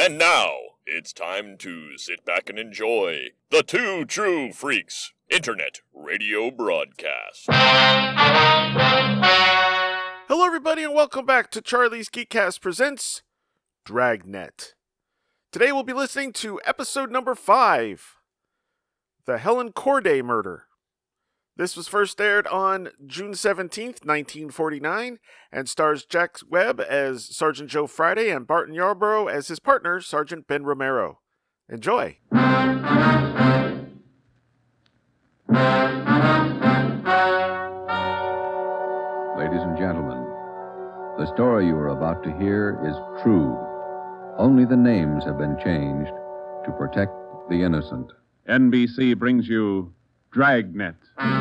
And now, it's time to sit back and enjoy the Two True Freaks Internet Radio Broadcast. Hello, everybody, and welcome back to Charlie's Geekcast Presents Dragnet. Today we'll be listening to episode number 5, The Helen Corday Murder. This was first aired on June 17th, 1949, and stars Jack Webb as Sergeant Joe Friday and Barton Yarborough as his partner, Sergeant Ben Romero. Enjoy! Ladies and gentlemen, the story you are about to hear is true. Only the names have been changed to protect the innocent. NBC brings you Dragnet.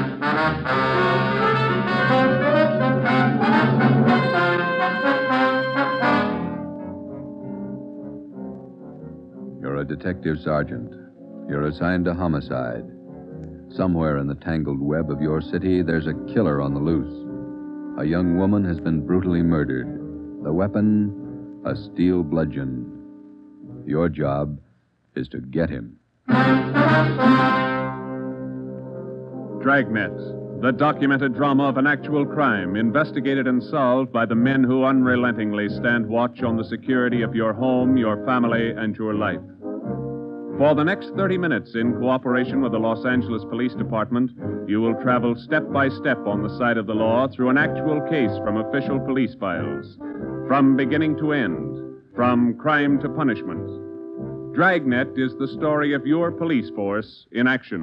You're a detective sergeant. You're assigned to homicide. Somewhere in the tangled web of your city, there's a killer on the loose. A young woman has been brutally murdered. The weapon, a steel bludgeon. Your job is to get him. Dragnet, the documented drama of an actual crime, investigated and solved by the men who unrelentingly stand watch on the security of your home, your family, and your life. For the next 30 minutes, in cooperation with the Los Angeles Police Department, you will travel step by step on the side of the law through an actual case from official police files. From beginning to end, from crime to punishment. Dragnet is the story of your police force in action.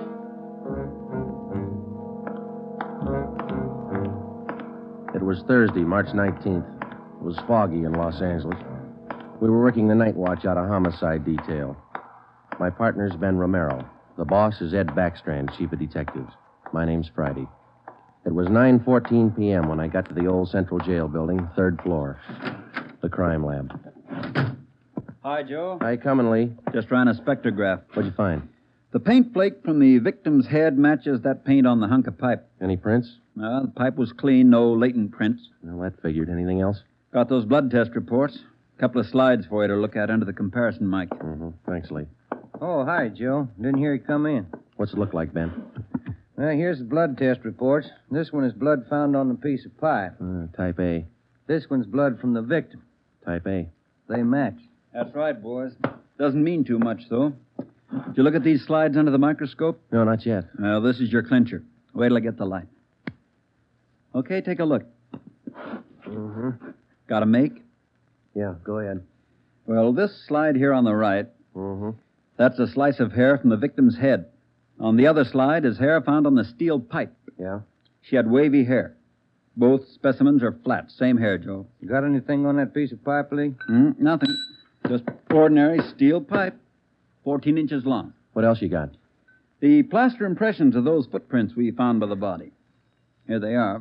It was Thursday, March 19th. It was foggy in Los Angeles. We were working the night watch out of homicide detail. My partner's Ben Romero. The boss is Ed Backstrand, chief of detectives. My name's Friday. It was 9:14 p.m. when I got to the old Central Jail building, 3rd floor. The crime lab. Hi, Joe. Hi, coming, Lee. Just ran a spectrograph. What'd you find? The paint flake from the victim's head matches that paint on the hunk of pipe. Any prints? The pipe was clean, no latent prints. Well, that figured. Anything else? Got those blood test reports. A couple of slides for you to look at under the comparison mic. Mm-hmm. Thanks, Lee. Oh, hi, Joe. Didn't hear you come in. What's it look like, Ben? Well, here's the blood test reports. This one is blood found on the piece of pipe. Type A. This one's blood from the victim. Type A. They match. That's right, boys. Doesn't mean too much, though. Did you look at these slides under the microscope? No, not yet. Well, this is your clincher. Wait till I get the light. Okay, take a look. Mm-hmm. Got a make? Yeah, go ahead. Well, this slide here on the right, Mm-hmm. that's a slice of hair from the victim's head. On the other slide is hair found on the steel pipe. Yeah? She had wavy hair. Both specimens are flat. Same hair, Joe. You got anything on that piece of pipe, Lee? Nothing. Just ordinary steel pipe. 14 inches long. What else you got? The plaster impressions of those footprints we found by the body. Here they are.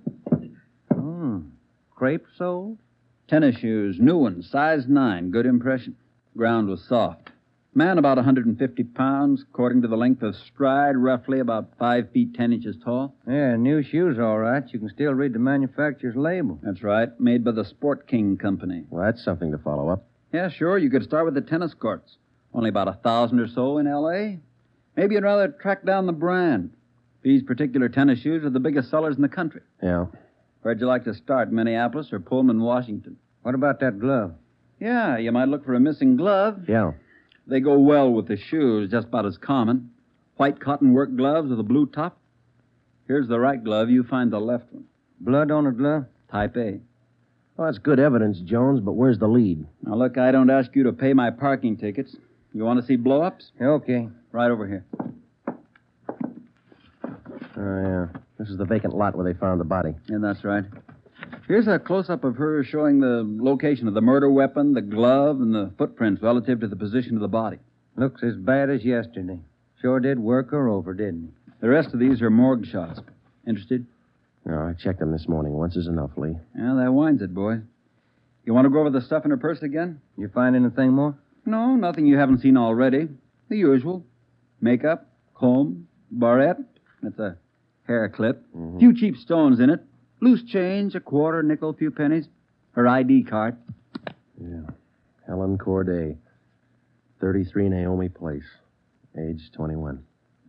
Crepe sole? Tennis shoes, new ones, size 9. Good impression. Ground was soft. Man about 150 pounds, according to the length of stride, roughly about 5 feet 10 inches tall. Yeah, new shoes, all right. You can still read the manufacturer's label. That's right. Made by the Sport King Company. Well, that's something to follow up. Yeah, sure. You could start with the tennis courts. Only about 1,000 or so in L.A. Maybe you'd rather track down the brand. These particular tennis shoes are the biggest sellers in the country. Yeah. Where'd you like to start, Minneapolis or Pullman, Washington? What about that glove? Yeah, you might look for a missing glove. Yeah. They go well with the shoes, just about as common. White cotton work gloves with a blue top. Here's the right glove. You find the left one. Blood on a glove? Type A. Well, that's good evidence, Jones, but where's the lead? Now, look, I don't ask you to pay my parking tickets. You want to see blow-ups? Okay. Right over here. Oh, yeah. This is the vacant lot where they found the body. Yeah, that's right. Here's a close-up of her showing the location of the murder weapon, the glove, and the footprints relative to the position of the body. Looks as bad as yesterday. Sure did work her over, didn't he? The rest of these are morgue shots. Interested? No, I checked them this morning. Once is enough, Lee. Yeah, that winds it, boy. You want to go over the stuff in her purse again? You find anything more? No, nothing you haven't seen already. The usual. Makeup, comb, barrette. That's a hair clip. Mm-hmm. Few cheap stones in it. Loose change, a quarter, nickel, few pennies. Her ID card. Yeah. Helen Corday, 33 Naomi Place, age 21.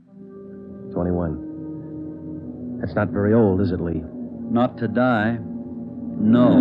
21. That's not very old, is it, Lee? Not to die. No.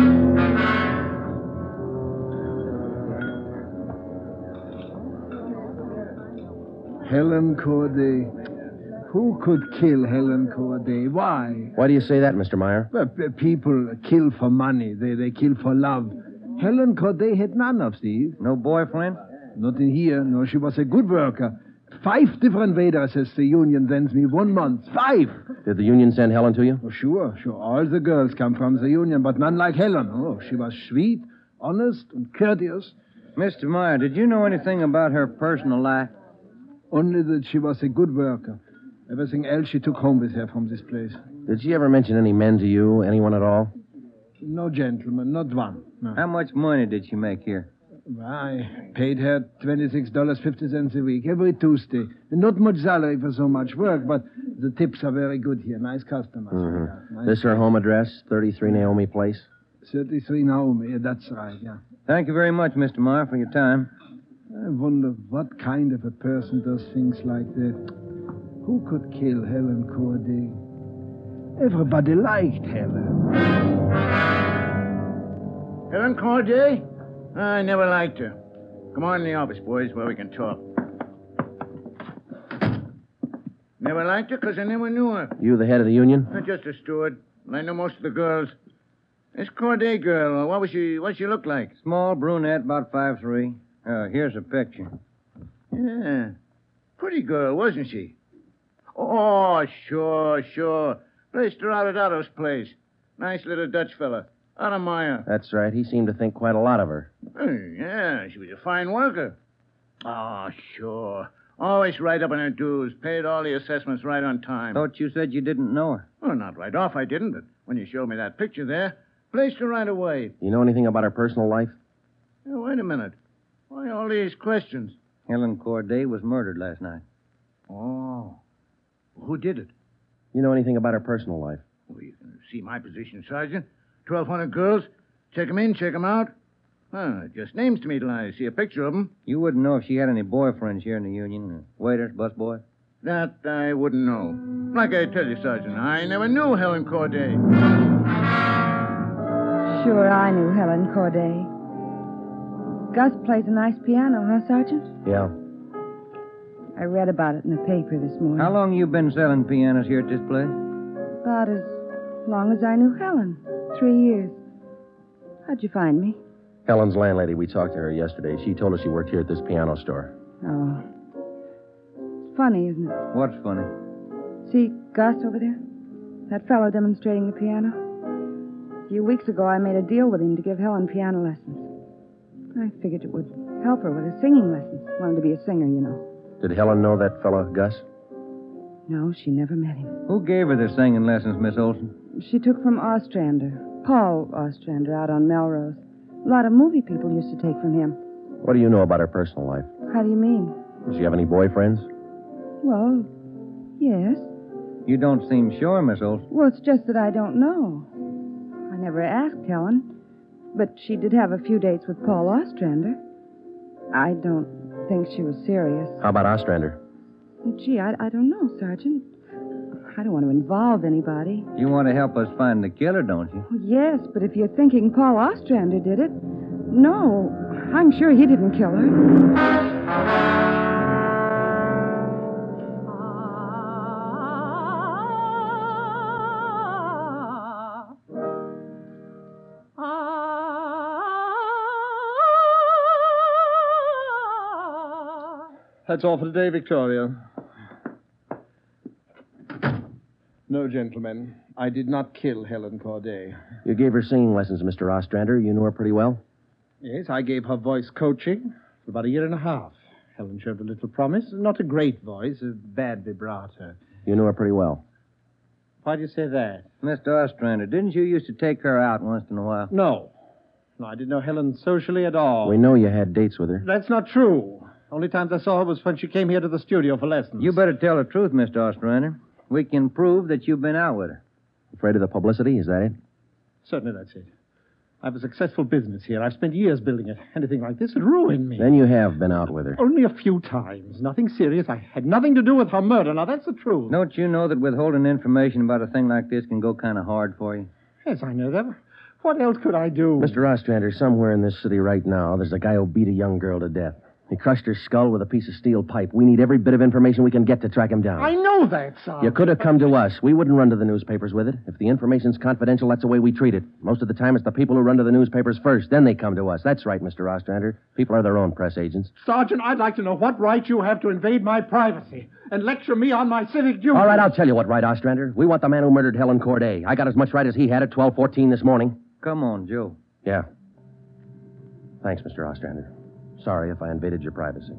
Helen Corday. Who could kill Helen Corday? Why? Why do you say that, Mr. Meyer? Well, people kill for money. They kill for love. Helen Corday had none of these. No boyfriend? Not in here. No, she was a good worker. 5 different addresses the union sends me 1 month. 5! Did the union send Helen to you? Oh, sure. All the girls come from the union, but none like Helen. Oh, she was sweet, honest, and courteous. Mr. Meyer, did you know anything about her personal life? Only that she was a good worker. Everything else she took home with her from this place. Did she ever mention any men to you? Anyone at all? No gentleman, not one. No. How much money did she make here? I paid her $26.50 a week, every Tuesday. Not much salary for so much work, but the tips are very good here. Nice customers. Mm-hmm. Nice. This her home address, 33 Naomi Place? 33 Naomi, yeah, that's right, yeah. Thank you very much, Mr. Meyer, for your time. I wonder what kind of a person does things like that. Who could kill Helen Corday? Everybody liked Helen. Helen Corday? I never liked her. Come on in the office, boys, where we can talk. Never liked her because I never knew her. You the head of the union? Not just a steward. I know most of the girls. This Corday girl, what she look like? Small brunette, about 5'3". Here's a picture. Yeah. Pretty girl, wasn't she? Oh, sure. Placed her out at Otto's place. Nice little Dutch fella. Otto Meyer. That's right. He seemed to think quite a lot of her. Yeah, she was a fine worker. Oh, sure. Always right up on her dues. Paid all the assessments right on time. Thought you said you didn't know her. Well, not right off, I didn't, but when you showed me that picture there, placed her right away. You know anything about her personal life? Hey, wait a minute. Why all these questions? Helen Corday was murdered last night. Oh. Who did it? You know anything about her personal life? Well, you can see my position, Sergeant. 1,200 girls. Check 'em in, check 'em out. Just names to me till I see a picture of 'em. You wouldn't know if she had any boyfriends here in the union. Waiters, busboys? That I wouldn't know. Like I tell you, Sergeant, I never knew Helen Corday. Sure, I knew Helen Corday. Gus plays a nice piano, huh, Sergeant? Yeah. I read about it in the paper this morning. How long you been selling pianos here at this place? About as long as I knew Helen. 3 years. How'd you find me? Helen's landlady, we talked to her yesterday. She told us you worked here at this piano store. Oh. It's funny, isn't it? What's funny? See Gus over there? That fellow demonstrating the piano? A few weeks ago, I made a deal with him to give Helen piano lessons. I figured it would help her with her singing lessons. Wanted to be a singer, you know. Did Helen know that fellow, Gus? No, she never met him. Who gave her the singing lessons, Miss Olson? She took from Ostrander. Paul Ostrander out on Melrose. A lot of movie people used to take from him. What do you know about her personal life? How do you mean? Does she have any boyfriends? Well, yes. You don't seem sure, Miss Olson. Well, it's just that I don't know. I never asked Helen. But she did have a few dates with Paul Ostrander. I don't think she was serious. How about Ostrander? Gee, I don't know, Sergeant. I don't want to involve anybody. You want to help us find the killer, don't you? Yes, but if you're thinking Paul Ostrander did it, no, I'm sure he didn't kill her. That's all for today, Victoria. No, gentlemen. I did not kill Helen Corday. You gave her singing lessons, Mr. Ostrander. You knew her pretty well? Yes, I gave her voice coaching for about 1.5 years. Helen showed a little promise. Not a great voice, a bad vibrato. You knew her pretty well? Why do you say that? Mr. Ostrander, didn't you used to take her out once in a while? No, I didn't know Helen socially at all. We know you had dates with her. That's not true. Only times I saw her was when she came here to the studio for lessons. You better tell the truth, Mr. Ostrander. We can prove that you've been out with her. Afraid of the publicity, is that it? Certainly that's it. I have a successful business here. I've spent years building it. Anything like this would ruin me. Then you have been out with her. Only a few times. Nothing serious. I had nothing to do with her murder. Now, that's the truth. Don't you know that withholding information about a thing like this can go kind of hard for you? Yes, I know that. What else could I do? Mr. Ostrander, somewhere in this city right now, there's a guy who beat a young girl to death. He crushed her skull with a piece of steel pipe. We need every bit of information we can get to track him down. I know that, Sarge. You could have come to us. We wouldn't run to the newspapers with it. If the information's confidential, that's the way we treat it. Most of the time, it's the people who run to the newspapers first. Then they come to us. That's right, Mr. Ostrander. People are their own press agents. Sergeant, I'd like to know what right you have to invade my privacy and lecture me on my civic duty. All right, I'll tell you what right, Ostrander. We want the man who murdered Helen Corday. I got as much right as he had at 12:14 this morning. Come on, Joe. Yeah. Thanks, Mr. Ostrander. Sorry if I invaded your privacy.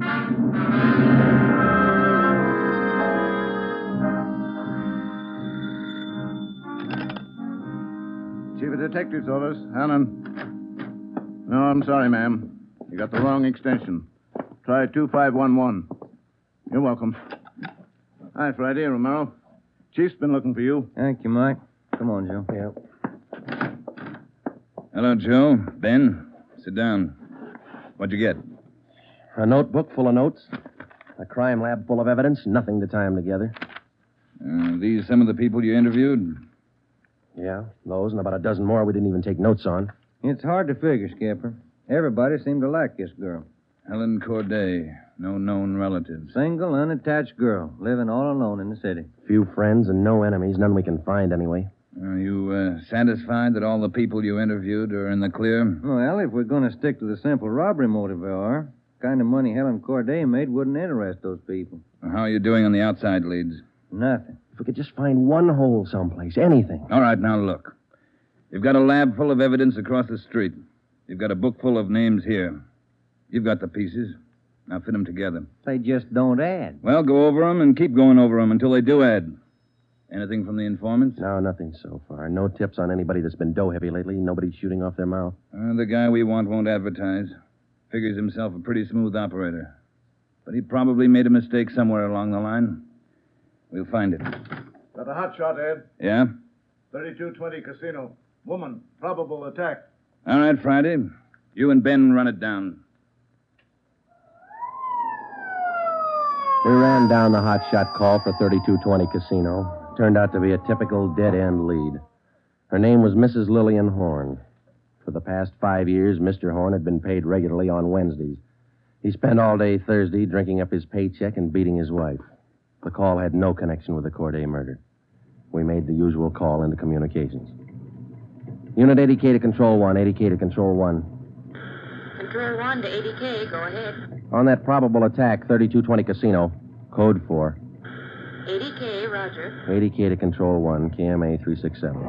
Chief of Detectives Office, Hannon. No, I'm sorry, ma'am. You got the wrong extension. Try 2511. You're welcome. Hi, Friday, Romero. Chief's been looking for you. Thank you, Mike. Come on, Joe. Yeah. Hello, Joe. Ben, sit down. What'd you get? A notebook full of notes. A crime lab full of evidence. Nothing to tie them together. These some of the people you interviewed? Yeah, those and about a dozen more we didn't even take notes on. It's hard to figure, Skipper. Everybody seemed to like this girl. Helen Corday. No known relatives. Single, unattached girl, living all alone in the city. Few friends and no enemies. None we can find anyway. Are you satisfied that all the people you interviewed are in the clear? Well, if we're going to stick to the simple robbery motive, we are. The kind of money Helen Corday made wouldn't interest those people. How are you doing on the outside leads? Nothing. If we could just find one hole someplace, anything. All right, now look. You've got a lab full of evidence across the street. You've got a book full of names here. You've got the pieces. Now fit them together. They just don't add. Well, go over them and keep going over them until they do add. Anything from the informants? No, nothing so far. No tips on anybody that's been dough-heavy lately. Nobody shooting off their mouth. The guy we want won't advertise. Figures himself a pretty smooth operator. But he probably made a mistake somewhere along the line. We'll find it. Got a hot shot, Ed. Yeah? 3220 Casino. Woman. Probable attack. All right, Friday. You and Ben run it down. We ran down the hot shot call for 3220 Casino. Turned out to be a typical dead-end lead. Her name was Mrs. Lillian Horn. For the past 5 years, Mr. Horn had been paid regularly on Wednesdays. He spent all day Thursday drinking up his paycheck and beating his wife. The call had no connection with the Corday murder. We made the usual call into communications. Unit 80K to Control 1, 80K to Control 1. Control 1 to 80K, go ahead. On that probable attack, 3220 Casino, code 4. 80K, roger. 80K to Control 1, KMA 367.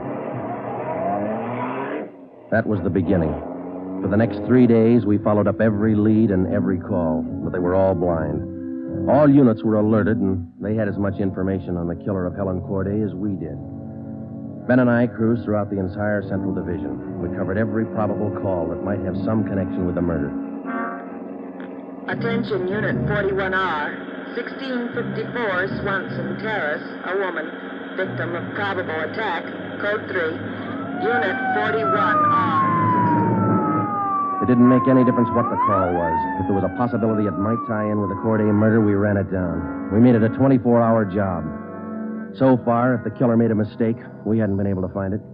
That was the beginning. For the next 3 days, we followed up every lead and every call, but they were all blind. All units were alerted, and they had as much information on the killer of Helen Corday as we did. Ben and I cruised throughout the entire Central Division. We covered every probable call that might have some connection with the murder. Attention, Unit 41R. 1654 Swanson Terrace, a woman, victim of probable attack, code 3. Unit 41R. It didn't make any difference what the call was. If there was a possibility it might tie in with the Corday murder, we ran it down. We made it a 24-hour job. So far, if the killer made a mistake, we hadn't been able to find it.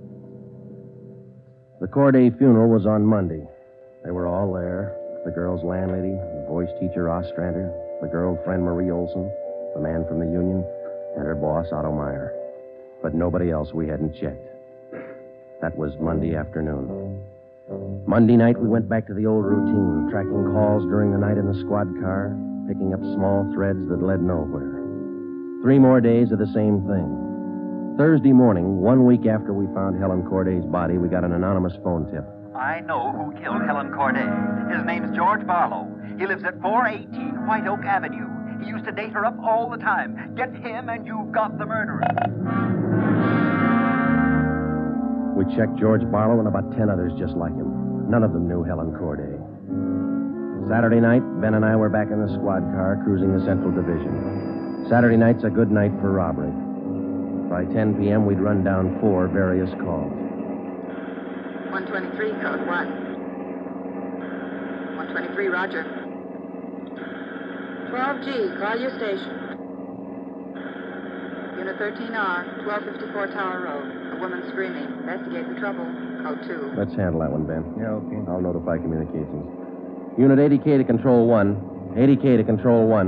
The Corday funeral was on Monday. They were all there. The girl's landlady, the voice teacher Ostrander, the girlfriend Marie Olson, the man from the union, and her boss Otto Meyer. But nobody else we hadn't checked. That was Monday afternoon. Monday night, we went back to the old routine, tracking calls during the night in the squad car, picking up small threads that led nowhere. 3 more days of the same thing. Thursday morning, 1 week after we found Helen Corday's body, we got an anonymous phone tip. I know who killed Helen Corday. His name's George Barlow. He lives at 418 White Oak Avenue. He used to date her up all the time. Get him and you've got the murderer. We checked George Barlow and about 10 others just like him. None of them knew Helen Corday. Saturday night, Ben and I were back in the squad car cruising the Central Division. Saturday night's a good night for robbery. By 10 p.m., we'd run down 4 various calls. 123, code 1. 123, roger. 12G, call your station. Unit 13R, 1254 Tower Road. A woman screaming. Investigate the trouble. Code 2. Let's handle that one, Ben. Yeah, okay. I'll notify communications. Unit 80K to Control 1. 80K to Control 1.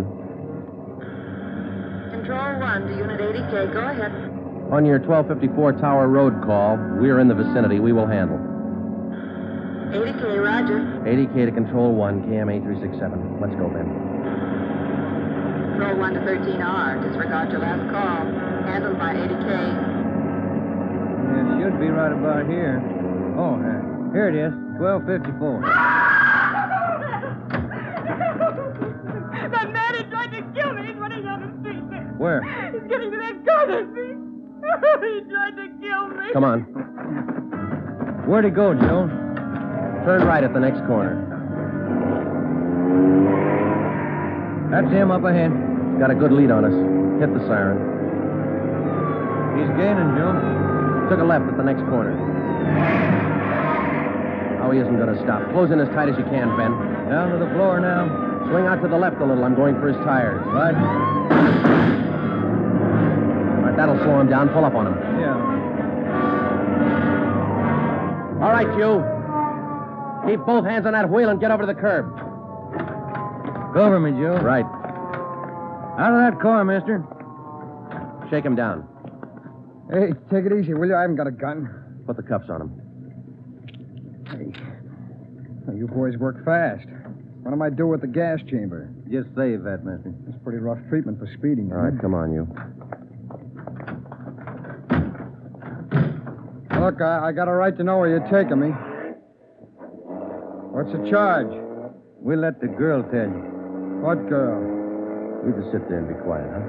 Control 1 to Unit 80K. Go ahead. On your 1254 Tower Road call, we're in the vicinity. We will handle. 80K, roger. 80K to Control 1, KMA 367. Let's go, Ben. Control 1 to 13R. Disregard your last call. Handled by 80K. Yeah, it should be right about here. Oh, here it is. 1254. That man who tried to kill me is running down the street there. Where? He's getting to that corner street. He tried to kill me. Come on. Where'd he go, Joe? Turn right at the next corner. That's him up ahead. He's got a good lead on us. Hit the siren. He's gaining, Joe. Took a left at the next corner. Oh, he isn't going to stop. Close in as tight as you can, Ben. Down to the floor now. Swing out to the left a little. I'm going for his tires. Right. All right, that'll slow him down. Pull up on him. Yeah. All right, you. Keep both hands on that wheel and get over to the curb. Cover me, Joe. Right. Out of that car, mister. Shake him down. Hey, take it easy, will you? I haven't got a gun. Put the cuffs on him. Hey. Well, you boys work fast. What am I do with the gas chamber? Just save that, mister. It's pretty rough treatment for speeding. All right, come on, you. Look, I got a right to know where you're taking me. What's the charge? We'll let the girl tell you. What girl? You just sit there and be quiet, huh?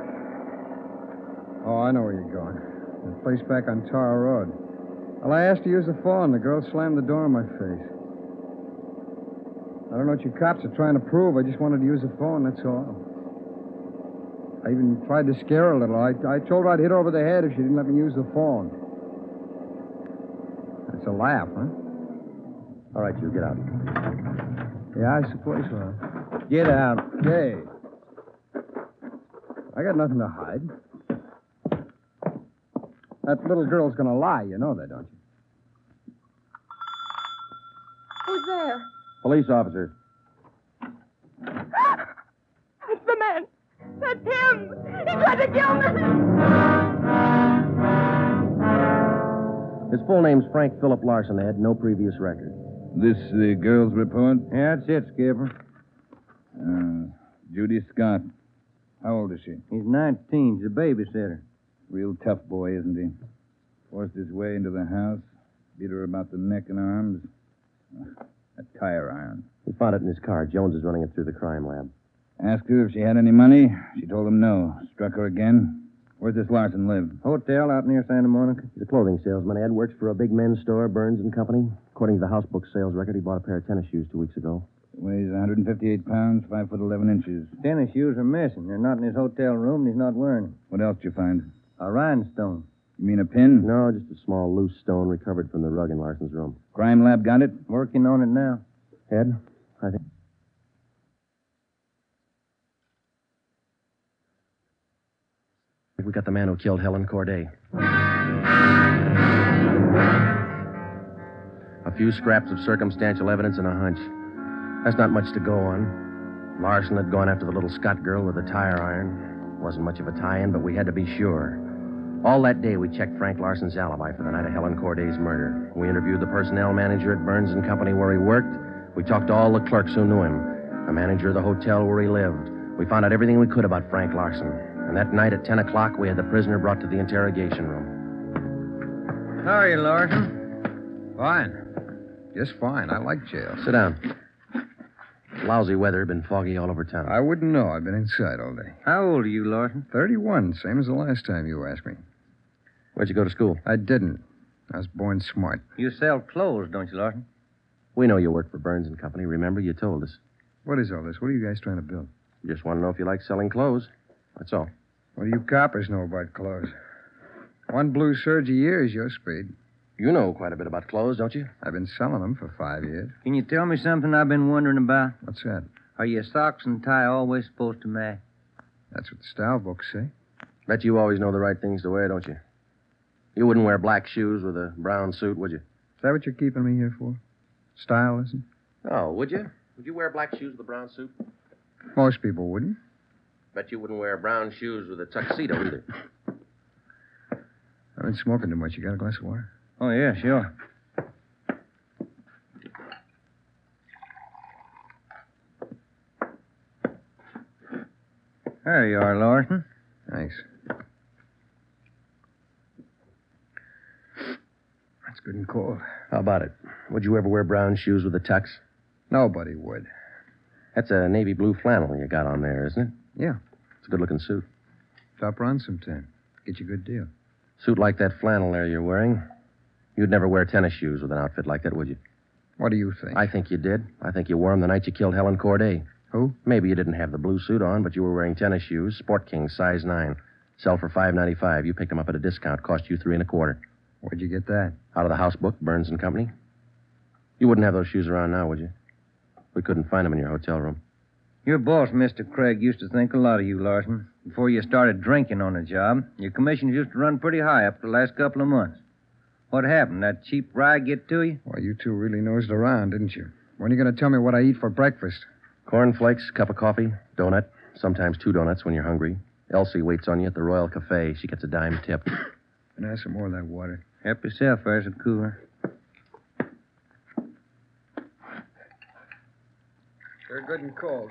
Oh, I know where you're going. The place back on Tower Road. Well, I asked to use the phone. The girl slammed the door in my face. I don't know what you cops are trying to prove. I just wanted to use the phone, that's all. I even tried to scare her a little. I told her I'd hit her over the head if she didn't let me use the phone. That's a laugh, huh? All right, you, get out. Yeah, I suppose so. Get out. Hey. I got nothing to hide. That little girl's gonna lie. You know that, don't you? Who's there? Police officer. That's the man. That's him. He tried to kill me. His full name's Frank Philip Larson. They had no previous record. This the girl's report? Yeah, that's it, Skipper. Judy Scott. How old is she? He's 19. He's a babysitter. Real tough boy, isn't he? Forced his way into the house, beat her about the neck and arms. A tire iron. We found it in his car. Jones is running it through the crime lab. Asked her if she had any money. She told him no. Struck her again. Where's this Larson live? Hotel out near Santa Monica. He's a clothing salesman, Ed. Works for a big men's store, Burns and Company. According to the house book sales record, he bought a pair of tennis shoes 2 weeks ago. Weighs 158 pounds, 5 foot 11 inches. Tennis shoes are missing. They're not in his hotel room, and he's not wearing them. What else did you find? A rhinestone. You mean a pin? No, just a small loose stone recovered from the rug in Larson's room. Crime lab got it? Working on it now. Ed, I think... We got the man who killed Helen Corday. A few scraps of circumstantial evidence and a hunch. That's not much to go on. Larson had gone after the little Scott girl with a tire iron. Wasn't much of a tie-in, but we had to be sure. All that day, we checked Frank Larson's alibi for the night of Helen Corday's murder. We interviewed the personnel manager at Burns and Company where he worked. We talked to all the clerks who knew him. The manager of the hotel where he lived. We found out everything we could about Frank Larson. And that night at 10 o'clock, we had the prisoner brought to the interrogation room. How are you, Larson? Fine. Just fine. I like jail. Sit down. Lousy weather, been foggy all over town. I wouldn't know. I've been inside all day. How old are you, Larson? 31, same as the last time you asked me. Where'd you go to school? I didn't. I was born smart. You sell clothes, don't you, Larson? We know you work for Burns and Company. Remember, you told us. What is all this? What are you guys trying to build? Just want to know if you like selling clothes. That's all. What do you coppers know about clothes? One blue serge a year is your speed. You know quite a bit about clothes, don't you? I've been selling them for 5 years. Can you tell me something I've been wondering about? What's that? Are your socks and tie always supposed to match? That's what the style books say. Bet you always know the right things to wear, don't you? You wouldn't wear black shoes with a brown suit, would you? Is that what you're keeping me here for? Style, isn't it? Oh, would you? Would you wear black shoes with a brown suit? Most people wouldn't. Bet you wouldn't wear brown shoes with a tuxedo either. I've been smoking too much. You got a glass of water? Oh, yeah, sure. There you are, Larson. Thanks. That's good and cold. How about it? Would you ever wear brown shoes with a tux? Nobody would. That's a navy blue flannel you got on there, isn't it? Yeah. It's a good-looking suit. Stop around sometime. Get you a good deal. Suit like that flannel there you're wearing, you'd never wear tennis shoes with an outfit like that, would you? What do you think? I think you did. I think you wore them the night you killed Helen Corday. Who? Maybe you didn't have the blue suit on, but you were wearing tennis shoes, Sport King, size 9. Sell for $5.95. You picked them up at a discount. Cost you $3.25. Where'd you get that? Out of the house book, Burns and Company. You wouldn't have those shoes around now, would you? We couldn't find them in your hotel room. Your boss, Mr. Craig, used to think a lot of you, Larson. Before you started drinking on the job, your commissions used to run pretty high up the last couple of months. What happened? That cheap rye get to you? Well, you two really nosed around, didn't you? When are you going to tell me what I eat for breakfast? Cornflakes, cup of coffee, donut, sometimes 2 donuts when you're hungry. Elsie waits on you at the Royal Cafe. She gets a dime tip. And have some more of that water. Help yourself, there's a cooler. They're good and cold.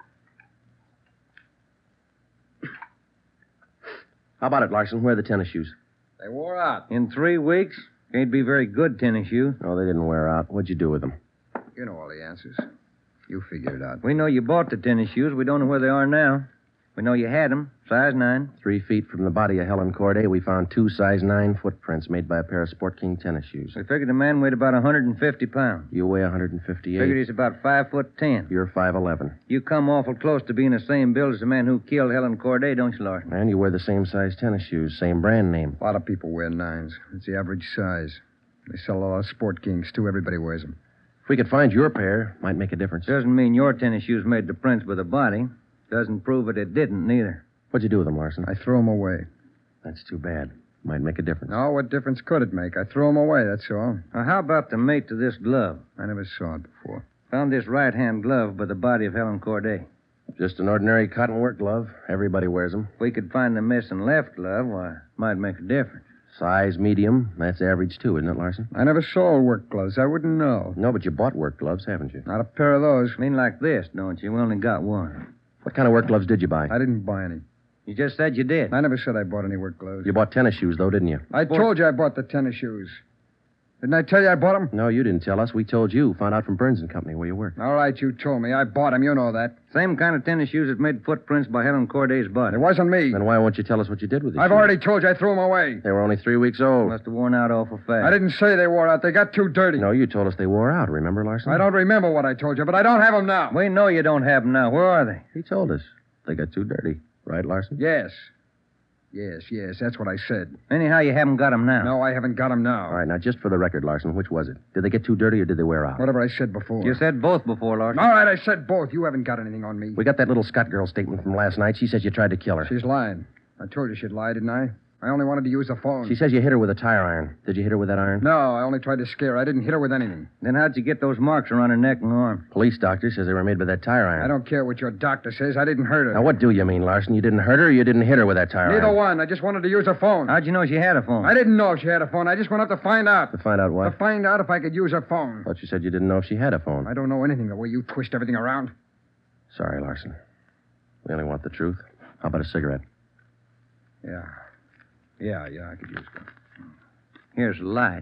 How about it, Larson? Where are the tennis shoes? They wore out. In 3 weeks? Can't be very good tennis shoes. No, they didn't wear out. What'd you do with them? You know all the answers. You figure it out. We know you bought the tennis shoes. We don't know where they are now. We know you had them, size 9. 3 feet from the body of Helen Corday, we found 2 size 9 footprints made by a pair of Sport King tennis shoes. We figured the man weighed about 150 pounds. You weigh 158. Figured he's about 5'10". You're 5'11". You come awful close to being the same build as the man who killed Helen Corday, don't you, Larson? And you wear the same size tennis shoes, same brand name. A lot of people wear 9s. It's the average size. They sell a lot of Sport Kings, too. Everybody wears them. If we could find your pair, might make a difference. Doesn't mean your tennis shoes made the prints with the body. Doesn't prove it didn't, neither. What'd you do with them, Larson? I threw them away. That's too bad. Might make a difference. No, what difference could it make? I threw them away, that's all. Now, how about the mate to this glove? I never saw it before. Found this right-hand glove by the body of Helen Corday. Just an ordinary cotton work glove. Everybody wears them. If we could find the missing left glove, why, it might make a difference. Size medium. That's average, too, isn't it, Larson? I never saw work gloves. I wouldn't know. No, but you bought work gloves, haven't you? Not a pair of those. Mean like this, don't you? We only got one. What kind of work gloves did you buy? I didn't buy any. You just said you did. I never said I bought any work gloves. You bought tennis shoes, though, didn't you? I told you I bought the tennis shoes. Didn't I tell you I bought them? No, you didn't tell us. We told you. Found out from Burns and Company where you worked. All right, you told me. I bought them. You know that. Same kind of tennis shoes that made footprints by Helen Corday's body. It wasn't me. Then why won't you tell us what you did with these I've shoes? already told you I threw them away. They were only 3 weeks old. Must have worn out awful fast. I didn't say they wore out. They got too dirty. No, you told us they wore out. Remember, Larson? I don't remember what I told you, but I don't have them now. We know you don't have them now. Where are they? He told us. They got too dirty. Right, Larson? Yes. Yes, that's what I said. Anyhow, you haven't got them now. No, I haven't got them now. All right, now, just for the record, Larson, which was it? Did they get too dirty or did they wear out? Whatever I said before. You said both before, Larson. All right, I said both. You haven't got anything on me. We got that little Scott girl statement from last night. She says you tried to kill her. She's lying. I told you she'd lie, didn't I? I only wanted to use the phone. She says you hit her with a tire iron. Did you hit her with that iron? No, I only tried to scare her. I didn't hit her with anything. Then how'd you get those marks around her neck and arm? Police doctor says they were made by that tire iron. I don't care what your doctor says. I didn't hurt her. Now, what do you mean, Larson? You didn't hurt her or you didn't hit her with that tire iron? Neither one. I just wanted to use her phone. How'd you know she had a phone? I didn't know if she had a phone. I just went up to find out. To find out what? To find out if I could use her phone. Thought you said you didn't know if she had a phone. I don't know anything the way you twist everything around. Sorry, Larson. We only want the truth. How about a cigarette? Yeah, I could use one. Here's the light.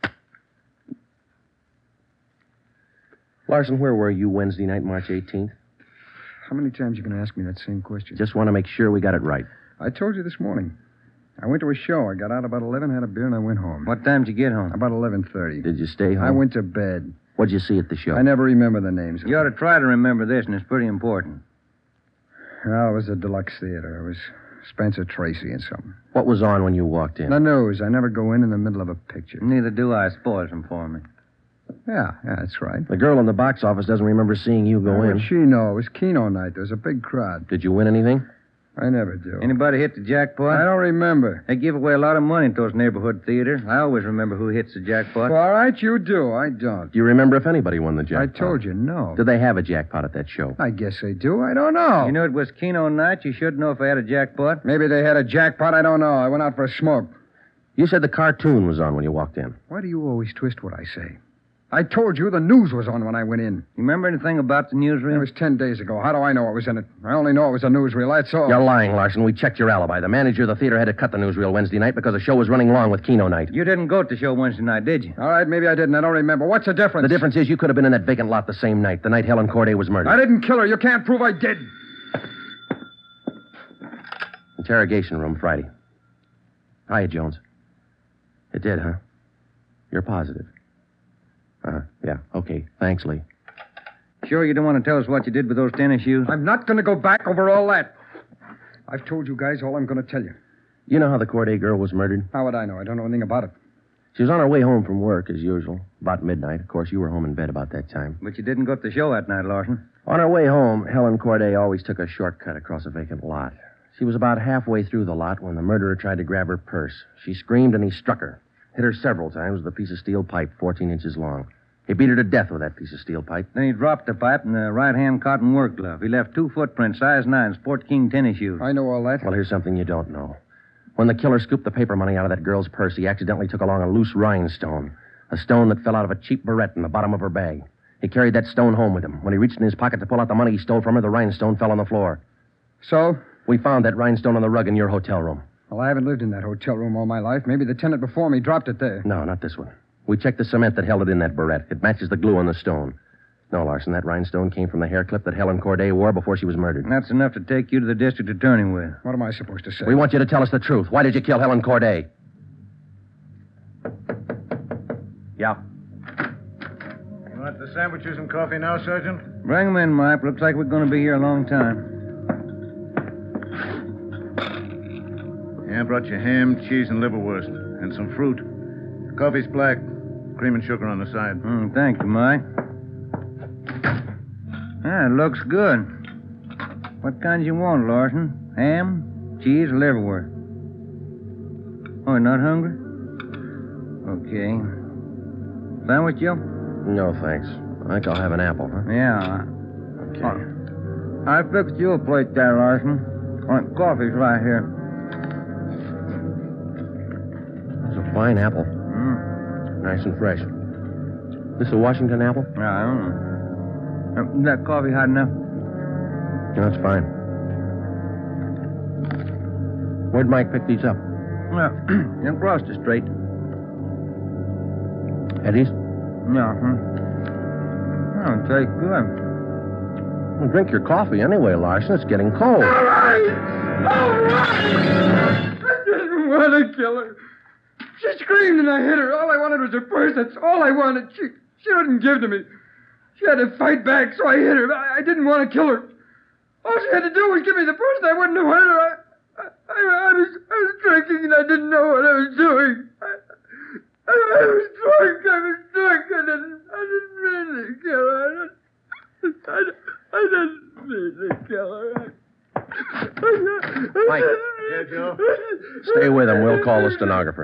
Larson, where were you Wednesday night, March 18th? How many times are you going to ask me that same question? Just want to make sure we got it right. I told you this morning. I went to a show. I got out about 11, had a beer, and I went home. What time did you get home? About 11:30. Did you stay home? I went to bed. What'd you see at the show? I never remember the names. You ought to try to remember this, and it's pretty important. Well, it was a deluxe theater. It was Spencer Tracy and something. What was on when you walked in? The news. I never go in the middle of a picture. Neither do I. Spoils them for me. Yeah, that's right. The girl in the box office doesn't remember seeing you go How in. would she know? It was Keno night. There was a big crowd. Did you win anything? I never do. Anybody hit the jackpot? I don't remember. They give away a lot of money at those neighborhood theaters. I always remember who hits the jackpot. Well, all right, you do. I don't. Do you remember if anybody won the jackpot? I told you, no. Did they have a jackpot at that show? I guess they do. I don't know. You knew it was Keno night. You should know if they had a jackpot. Maybe they had a jackpot. I don't know. I went out for a smoke. You said the cartoon was on when you walked in. Why do you always twist what I say? I told you the news was on when I went in. You remember anything about the newsreel? It was 10 days ago. How do I know what was in it? I only know it was a newsreel, that's all. You're lying, Larson. We checked your alibi. The manager of the theater had to cut the newsreel Wednesday night because the show was running long with Keno night. You didn't go to the show Wednesday night, did you? All right, maybe I didn't. I don't remember. What's the difference? The difference is you could have been in that vacant lot the same night, the night Helen Corday was murdered. I didn't kill her. You can't prove I did. Interrogation room, Friday. Hiya, Jones. It did, huh? You're positive. Yeah, okay. Thanks, Lee. Sure you don't want to tell us what you did with those tennis shoes? I'm not going to go back over all that. I've told you guys all I'm going to tell you. You know how the Corday girl was murdered? How would I know? I don't know anything about it. She was on her way home from work, as usual, about midnight. Of course, you were home in bed about that time. But you didn't go to the show that night, Larson. On her way home, Helen Corday always took a shortcut across a vacant lot. She was about halfway through the lot when the murderer tried to grab her purse. She screamed and he struck her. Hit her several times with a piece of steel pipe 14 inches long. He beat her to death with that piece of steel pipe. Then he dropped the pipe in the right-hand cotton work glove. He left 2 footprints, size 9, Sport King tennis shoes. I know all that. Well, here's something you don't know. When the killer scooped the paper money out of that girl's purse, he accidentally took along a loose rhinestone. A stone that fell out of a cheap barrette in the bottom of her bag. He carried that stone home with him. When he reached in his pocket to pull out the money he stole from her, the rhinestone fell on the floor. So? We found that rhinestone on the rug in your hotel room. Well, I haven't lived in that hotel room all my life. Maybe the tenant before me dropped it there. No, not this one. We checked the cement that held it in that barrette. It matches the glue on the stone. No, Larson, that rhinestone came from the hair clip that Helen Corday wore before she was murdered. And that's enough to take you to the district attorney with. What am I supposed to say? We want you to tell us the truth. Why did you kill Helen Corday? Yeah. You want the sandwiches and coffee now, Sergeant? Bring them in, Mike. Looks like we're going to be here a long time. Yeah, I brought you ham, cheese, and liverwurst, and some fruit. Coffee's black, cream and sugar on the side. Thank you, Mike. Ah, it looks good. What kind you want, Larson? Ham, cheese, or liverwurst? Oh, you're not hungry? Okay. Sandwich, Joe? No, thanks. I think I'll have an apple, huh? Yeah. Okay. I fixed you a plate there, Larson. Coffee's right here. It's a fine apple. Nice and fresh. This a Washington apple? Yeah, I don't know. That coffee hot enough? No, it's fine. Where'd Mike pick these up? Well, across the street. Eddie's? Yeah, Oh, it tastes good. Well, drink your coffee anyway, Larson. It's getting cold. All right! I didn't want to kill her. She screamed and I hit her. All I wanted was her purse. That's all I wanted. She wouldn't give to me. She had to fight back, so I hit her. I didn't want to kill her. All she had to do was give me the purse and I wouldn't have hurt her. I was drinking and I didn't know what I was doing. I was drunk. I didn't mean to kill her. I didn't mean to kill her. Mike. Yeah, Joe? Stay with him. We'll call the stenographer.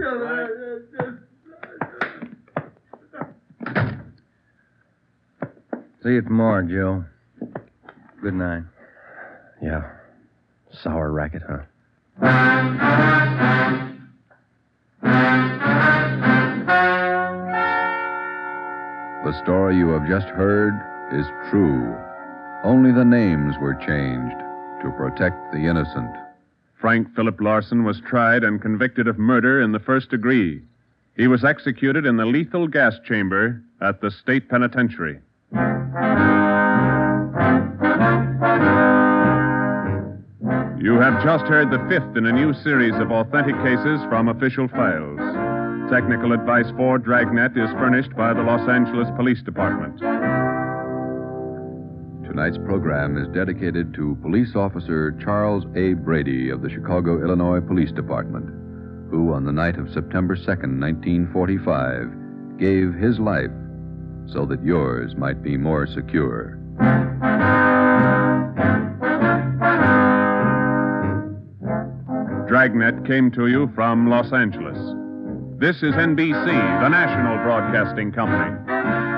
See you tomorrow, Joe. Good night. Yeah. Sour racket, huh? The story you have just heard is true. Only the names were changed to protect the innocent. Frank Philip Larson was tried and convicted of murder in the first degree. He was executed in the lethal gas chamber at the state penitentiary. You have just heard the 5th in a new series of authentic cases from official files. Technical advice for Dragnet is furnished by the Los Angeles Police Department. To Tonight's program is dedicated to Police Officer Charles A. Brady of the Chicago, Illinois Police Department, who on the night of September 2nd, 1945, gave his life so that yours might be more secure. Dragnet came to you from Los Angeles. This is NBC, the national broadcasting company.